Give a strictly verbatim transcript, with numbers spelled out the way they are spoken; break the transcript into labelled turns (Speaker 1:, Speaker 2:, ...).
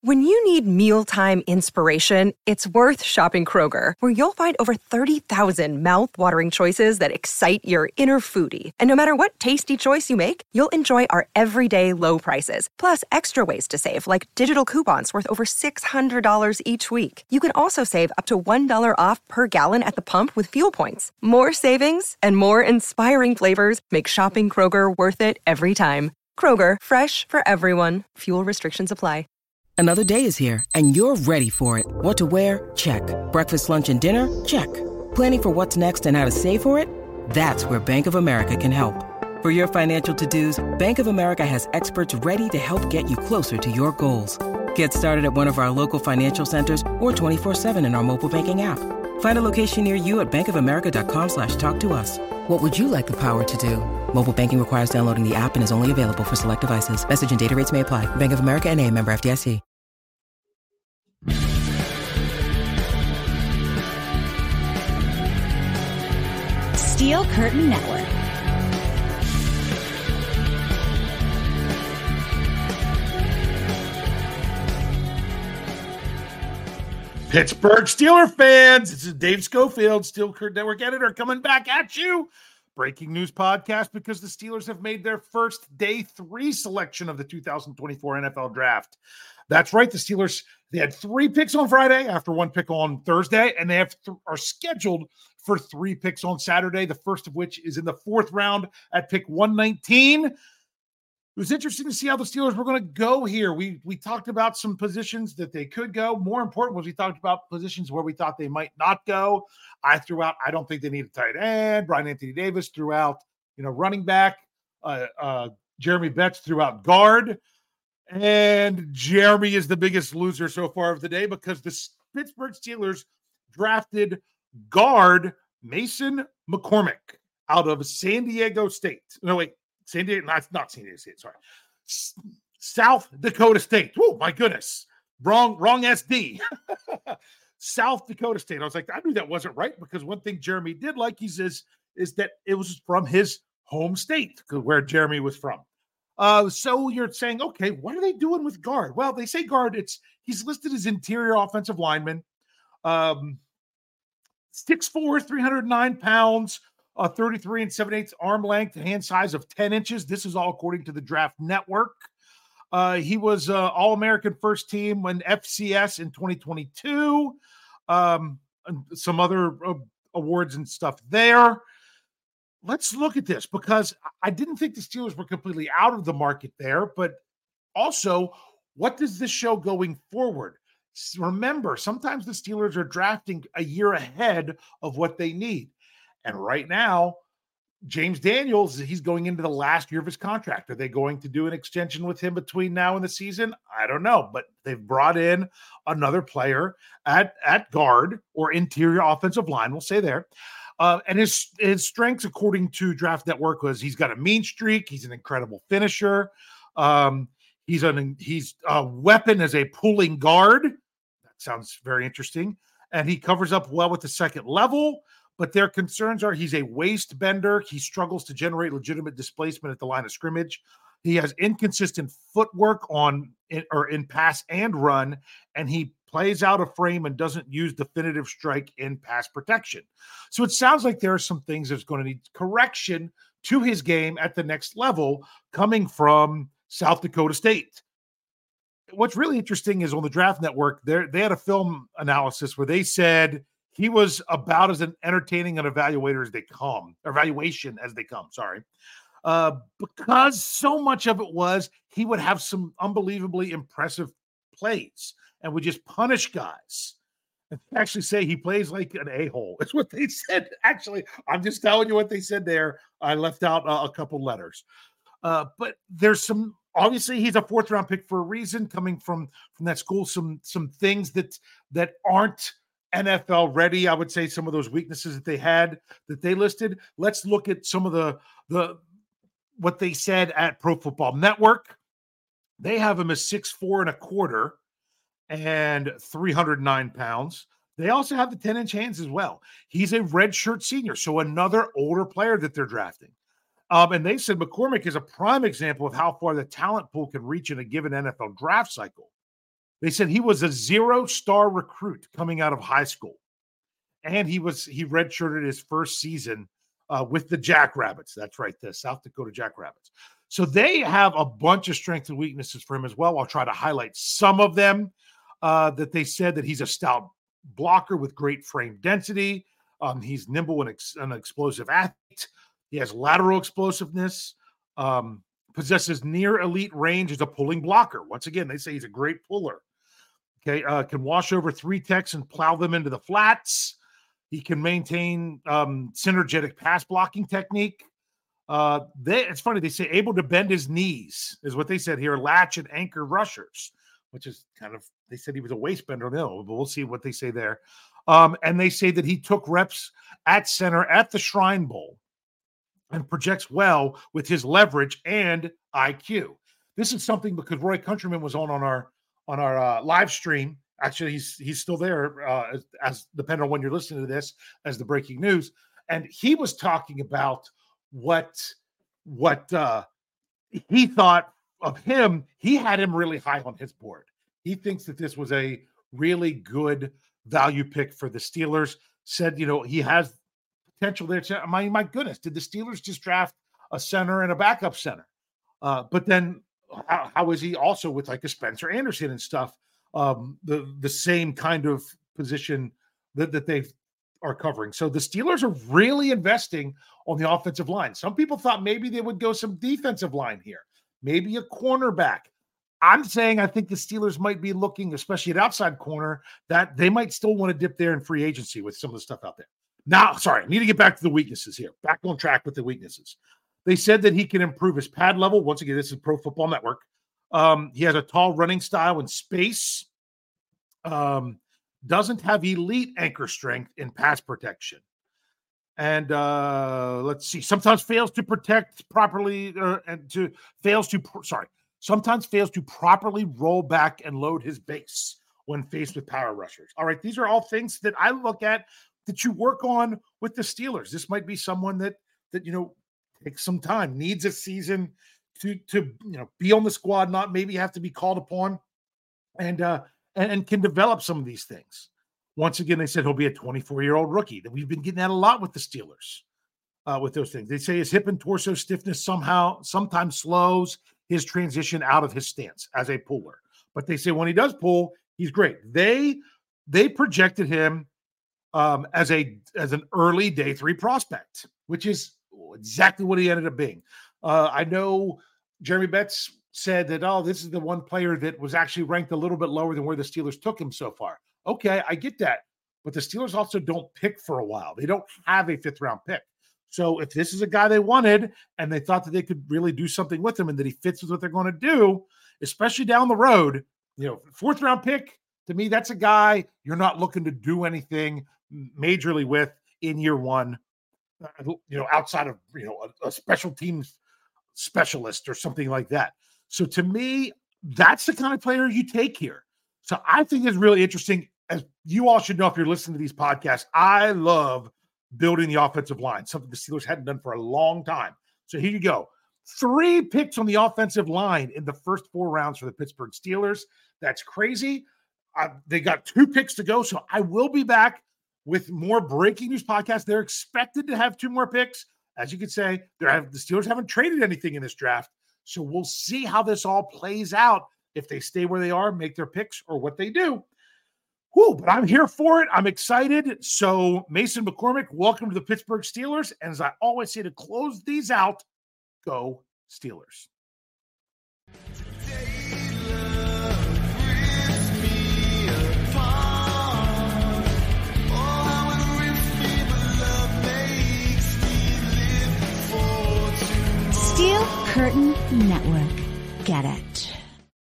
Speaker 1: When you need mealtime inspiration, it's worth shopping Kroger, where you'll find over thirty thousand mouth-watering choices that excite your inner foodie. And no matter what tasty choice you make, you'll enjoy our everyday low prices, plus extra ways to save, like digital coupons worth over six hundred dollars each week. You can also save up to one dollar off per gallon at the pump with fuel points. More savings and more inspiring flavors make shopping Kroger worth it every time. Kroger, fresh for everyone. Fuel restrictions apply.
Speaker 2: Another day is here, and you're ready for it. What to wear? Check. Breakfast, lunch, and dinner? Check. Planning for what's next and how to save for it? That's where Bank of America can help. For your financial to-dos, Bank of America has experts ready to help get you closer to your goals. Get started at one of our local financial centers or twenty-four seven in our mobile banking app. Find a location near you at bankofamerica.com slash talk to us. What would you like the power to do? Mobile banking requires downloading the app and is only available for select devices. Message and data rates may apply. Bank of America N A, member F D I C.
Speaker 3: Steel Curtain Network.
Speaker 4: Pittsburgh Steelers fans, this is Dave Schofield, Steel Curtain Network editor, coming back at you. Breaking news podcast because the Steelers have made their first day three selection of the two thousand twenty-four N F L draft. That's right. The Steelers, they had three picks on Friday after one pick on Thursday, and they have th- are scheduled for three picks on Saturday, the first of which is in the fourth round at pick one nineteen. It was interesting to see how the Steelers were going to go here. We we talked about some positions that they could go. More important was we talked about positions where we thought they might not go. I threw out, I don't think they need a tight end. Brian Anthony Davis threw out, you know, running back. Uh, uh, Jeremy Betts threw out guard. And Jeremy is the biggest loser so far of the day because the Pittsburgh Steelers drafted guard Mason McCormick out of San Diego State. No, wait, San Diego, not, not San Diego State, sorry. S- South Dakota State. Oh, my goodness. Wrong, wrong S D. South Dakota State. I was like, I knew that wasn't right because one thing Jeremy did like, he says, is that it was from his home state, where Jeremy was from. Uh, so you're saying, okay, what are they doing with guard? Well, they say guard, it's he's listed as interior offensive lineman. Um, six foot four, three hundred nine pounds, uh, thirty-three and seven eighths arm length, hand size of ten inches. This is all according to the Draft Network. Uh, he was uh, All-American first team when F C S in twenty twenty-two. Um, and some other uh, awards and stuff there. Let's look at this because I didn't think the Steelers were completely out of the market there, but also, what does this show going forward? Remember, sometimes the Steelers are drafting a year ahead of what they need. And right now, James Daniels, he's going into the last year of his contract. Are they going to do an extension with him between now and the season? I don't know, but they've brought in another player at, at guard or interior offensive line, we'll say there. Uh, and his his strengths, according to Draft Network, was he's got a mean streak. He's an incredible finisher. Um, he's an he's a weapon as a pulling guard. That sounds very interesting. And he covers up well with the second level. But their concerns are he's a waist bender. He struggles to generate legitimate displacement at the line of scrimmage. He has inconsistent footwork on in, or in pass and run, and he plays out of frame and doesn't use definitive strike in pass protection. So it sounds like there are some things that's going to need correction to his game at the next level coming from South Dakota State. What's really interesting is on the Draft Network, they had a film analysis where they said he was about as an entertaining an evaluator as they come, evaluation as they come, sorry. Uh, because so much of it was he would have some unbelievably impressive plays and would just punish guys. And actually say he plays like an a-hole. That's what they said. Actually, I'm just telling you what they said there. I left out uh, a couple letters. Uh, but there's some, obviously he's a fourth round pick for a reason coming from, from that school. Some, some things that, that aren't N F L ready. I would say some of those weaknesses that they had that they listed. Let's look at some of the, the, what they said at Pro Football Network. They have him as six four and a quarter and three hundred nine pounds. They also have the ten inch hands as well. He's a redshirt senior, so another older player that they're drafting. Um, and they said McCormick is a prime example of how far the talent pool can reach in a given N F L draft cycle. They said he was a zero-star recruit coming out of high school. And he was he redshirted his first season uh, with the Jackrabbits. That's right, the South Dakota Jackrabbits. So they have a bunch of strengths and weaknesses for him as well. I'll try to highlight some of them. Uh, that they said that he's a stout blocker with great frame density. Um, he's nimble and ex- an explosive athlete. He has lateral explosiveness, um, possesses near elite range as a pulling blocker. Once again, they say he's a great puller. Okay, uh, can wash over three techs and plow them into the flats. He can maintain um, synergetic pass blocking technique. Uh, they, it's funny, they say able to bend his knees is what they said here, latch and anchor rushers, which is kind of, they said he was a waist bender, no, but we'll see what they say there. Um, and they say that he took reps at center at the Shrine Bowl and projects well with his leverage and I Q. This is something because Roy Countryman was on on our on our uh, live stream. Actually, he's he's still there, uh, as, as depending on when you're listening to this, as the breaking news. And he was talking about what what uh, he thought of him. He had him really high on his board. He thinks that this was a really good value pick for the Steelers. Said, you know, he has potential there. My, my goodness, did the Steelers just draft a center and a backup center? Uh, but then how, how is he also with like a Spencer Anderson and stuff? Um, the, the same kind of position that, that they are covering. So the Steelers are really investing on the offensive line. Some people thought maybe they would go some defensive line here, maybe a cornerback. I'm saying I think the Steelers might be looking, especially at outside corner, that they might still want to dip there in free agency with some of the stuff out there. Now, sorry, I need to get back to the weaknesses here. Back on track with the weaknesses. They said that he can improve his pad level. Once again, this is Pro Football Network. Um, he has a tall running style in space. Um, doesn't have elite anchor strength in pass protection. And uh, let's see, sometimes fails to protect properly uh, and to fails to, sorry, sometimes fails to properly roll back and load his base when faced with power rushers. All right, these are all things that I look at that you work on with the Steelers. This might be someone that, that you know, takes some time, needs a season to, to you know, be on the squad, not maybe have to be called upon, and, uh, and, and can develop some of these things. Once again, they said he'll be a twenty-four-year-old rookie. That we've been getting that a lot with the Steelers, uh, with those things. They say his hip and torso stiffness somehow sometimes slows his transition out of his stance as a puller. But they say when he does pull, he's great. They they projected him um, as a as an early day three prospect, which is exactly what he ended up being. Uh, I know Jeremy Betts said that, oh, this is the one player that was actually ranked a little bit lower than where the Steelers took him so far. Okay, I get that. But the Steelers also don't pick for a while. They don't have a fifth round pick. So if this is a guy they wanted and they thought that they could really do something with him and that he fits with what they're going to do, especially down the road, you know, fourth round pick, to me, that's a guy you're not looking to do anything majorly with in year one, you know, outside of, you know, a, a special teams specialist or something like that. So to me, that's the kind of player you take here. So I think it's really interesting. As you all should know, if you're listening to these podcasts, I love building the offensive line, something the Steelers hadn't done for a long time. So here you go. Three picks on the offensive line in the first four rounds for the Pittsburgh Steelers. That's crazy. Uh, they got two picks to go. So I will be back with more breaking news podcasts. They're expected to have two more picks. As you could say, they have the Steelers haven't traded anything in this draft. So we'll see how this all plays out, if they stay where they are, make their picks, or what they do. Whew, but I'm here for it. I'm excited. So Mason McCormick, welcome to the Pittsburgh Steelers. And as I always say to close these out, go Steelers.
Speaker 3: Steel Curtain Network. Get it.